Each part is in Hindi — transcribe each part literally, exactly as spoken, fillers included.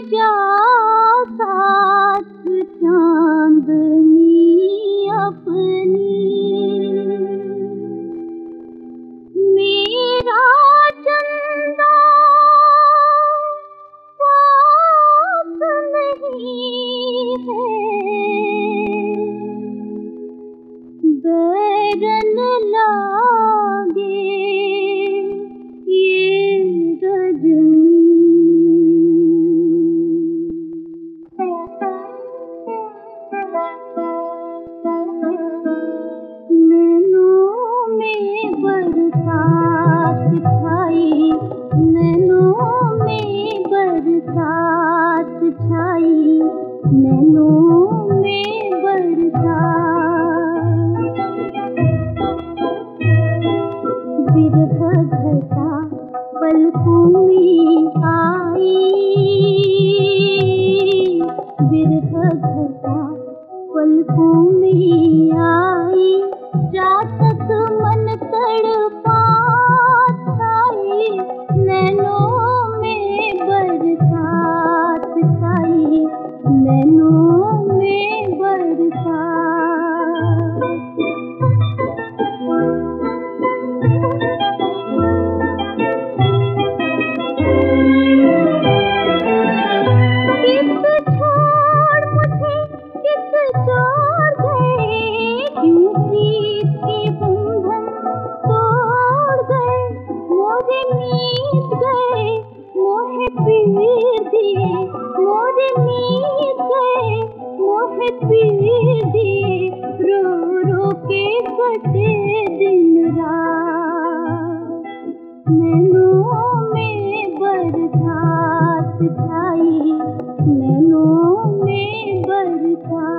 जा साथ चांदनी अपनी, मेरा चंदा पास नहीं है, बैरन लागे ये रजनी। नैनों में बरसात छाई, नैनों में बरसात छाई, नैनों में बरसात। बिरह घटा पलकों में आई, बिरह घटा पलकों में आई, जातक मन तड़पा छाई, नैनों में बरसात छाई, नैनों में बरसात। मोरे मीत गए मोहे पीर दिए, रो रो के कटे दिन रात। नैनों में बरसात छाई, नैनों में बरसात।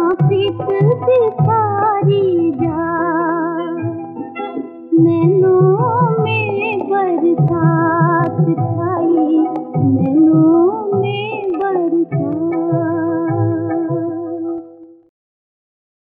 नैनों